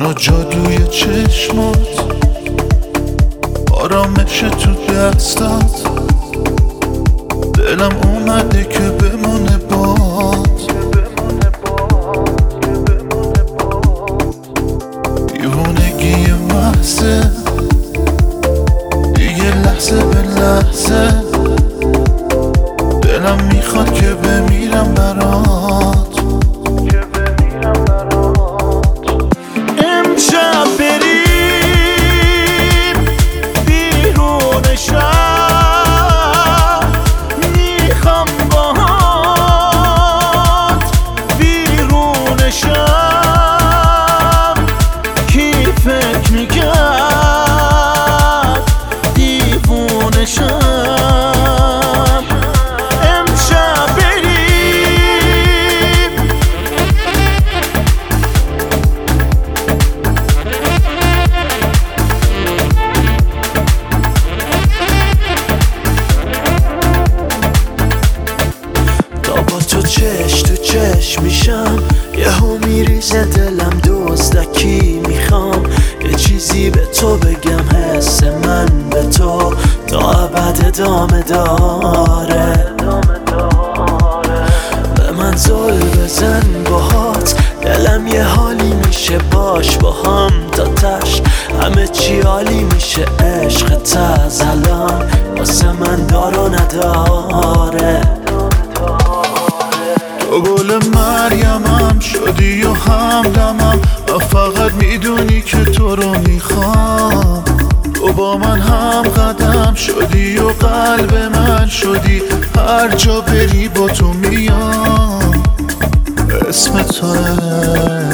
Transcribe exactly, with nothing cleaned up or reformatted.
و جادوی چشمات، آرامش تو دستات، دلم اومده که بمونه باد. دیوونگی محضه دیگه لحظه به لحظه، دلم میخواد که بمیرم برات. امشب بریم بیرون شهر، میخوام باهات بیرون شهر. کی فکر میکرد دیوونه شم؟ چش تو چش میشم، یهو میریزه دلم دزدکی. میخوام یه چیزی به تو بگم، حس من به تو تا ابد ادامه داره. به من زل بزن باهات، دلم یه حالی میشه باش با هم تا تش. همه چی عالی میشه، عشق از الان واسه من دار و نداره. تو گل مریمم شدی و همدمم، و فقط میدونی که تو رو میخوام. تو با من هم قدم شدی و قلب من شدی، هر جا بری با تو میام. اسم توه